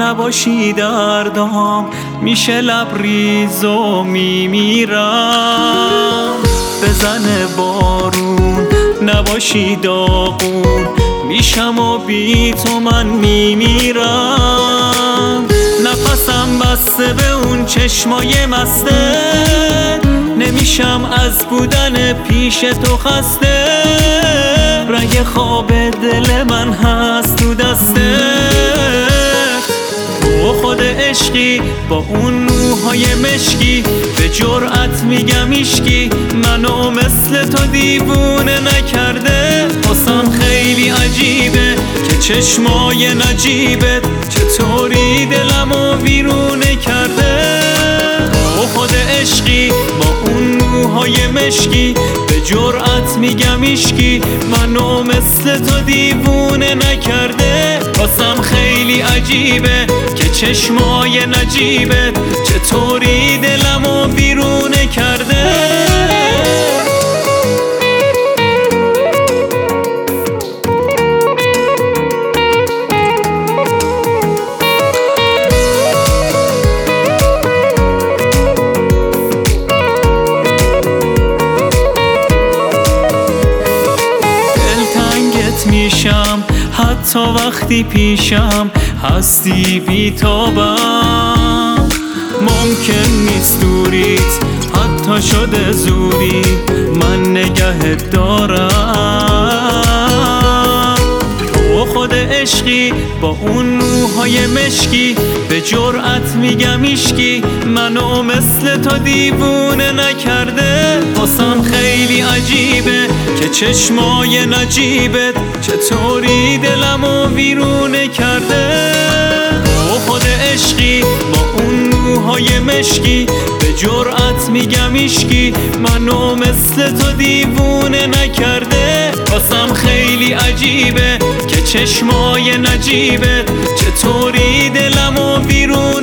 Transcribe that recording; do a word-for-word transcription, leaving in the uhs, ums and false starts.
نباشی دردام میشه لبریز و میمیرم. بزنه بارون نباشی داغون میشم و بی تو من میمیرم. نفسم بسته به اون چشمای مسته نمیشم از بودن پیش تو خسته. رنگ خواب دل من هست تو دسته تو خود عشقی با اون موهای مشکی به جرأت میگم ایشکی منو مثل تو دیوونه نکرده. واسم خیلی عجیبه که چشمای نجیبت چطوری دلمو ویرونه کرده. تو خود عشقی با اون موهای مشکی به جرأت میگم ایشکی منو مثل تو دیوونه نکرده. واسم خیلی عجیبه که چشمای نجیبت چطوری دلمو بیرونه کرده. میشم حتی وقتی پیشم هستی بی‌تابم. ممکن نیست دوریت حتی شده زوری من نگهت دارم. تو خود عشقی با اون موهای مشکی به جرأت میگم ایشکی منو مثل تو دیوونه نکرده. واسم خیلی عجیبه که چشمای نجیبت چطوری دلمو ویرونه کرده. تو خود عشقی با اون موهای مشکی به جرأت میگم ایشکی منو مثل تو دیوونه نکرده. واسم خیلی عجیبه که چشمای نجیبت چطوری دلمو ویرونه